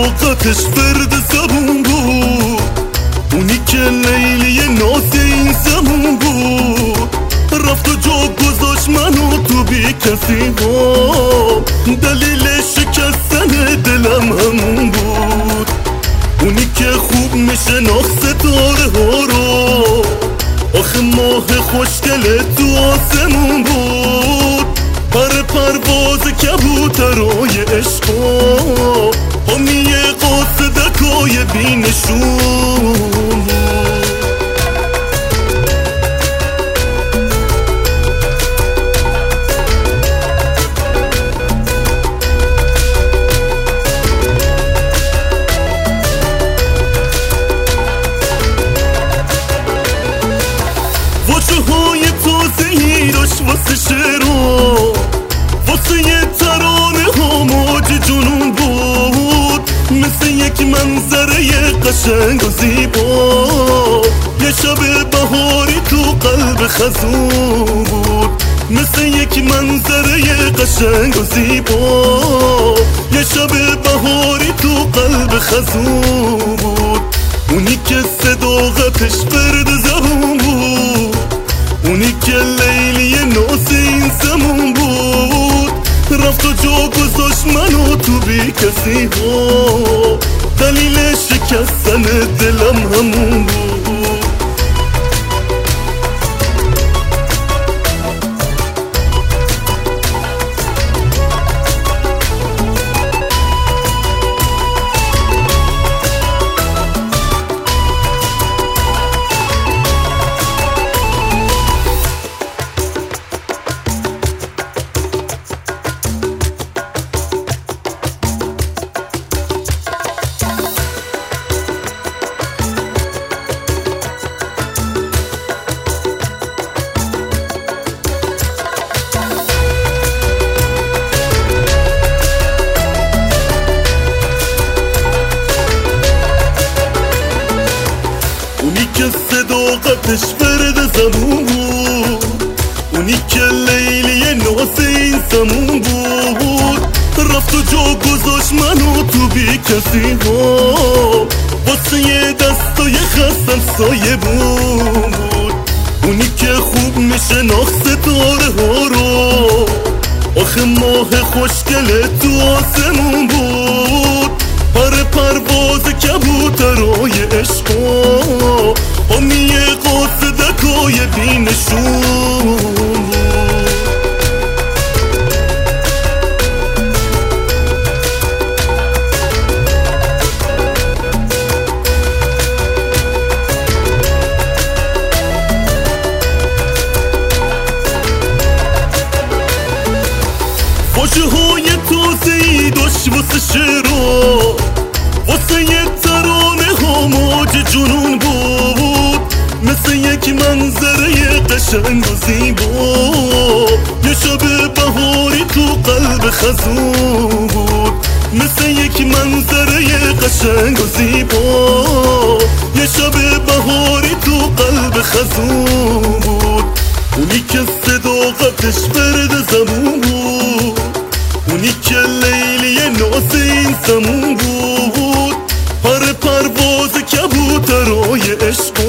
صداقتش فرد زبون بود، اونی که لیلی ناز این زمون بود. رفت و جا گذاشت منو تو بی کسی ها، دلیل شکستن دلم همون بود. اونی که خوب میشناخت ستاره ها رو، آخه ماه خوشگله تو آسمون بود. پر پرواز کبوترای عشقا، حامی قاصدکای بینشون بود. واجه های تازه‌ای داشت واسه شعرها، واسه یه ترانه ها موج جنون بود. مثل یک منظره قشنگ و زیبا، یه شب بهاری تو قلب خزون بود. مثل یک منظره قشنگ و زیبا، یه شب بهاری تو قلب خزون بود. اونی که صداقتش فرد زبون بود، اونی که لیلی ناز این زمون بود. رفت و جا گذاشت منو تو بی کسی ها، دلیل شکستن دلم همون بود. اونی که صداقتش فرد زمون بود، اونی که لیلی ناز این زمون بود. رفت و جا گذاشت منو تو بی کسی ها، واسه یه دستای خستم سایه بود. اونی که خوب میشناخت ستاره ها رو، آخه ماه خوشگله تو آسمون بود. پر پرواز کبوترای عشقا، حامی قاصدکای بینشون بود. واجه های تازه‌ای داشت واسه شعرها، واسه یه ترانه ها موج جنون بود. مثل یک منظره قشنگ و زیبا، یه شب بهاری تو قلب خزون بود. مثل یک منظره قشنگ و زیبا، یه شب بهاری تو قلب خزون بود. اونی که صداقتش فرد زمون بود، اونی که لیلی ناز این زمون بود. پر پرواز کبوترای عشق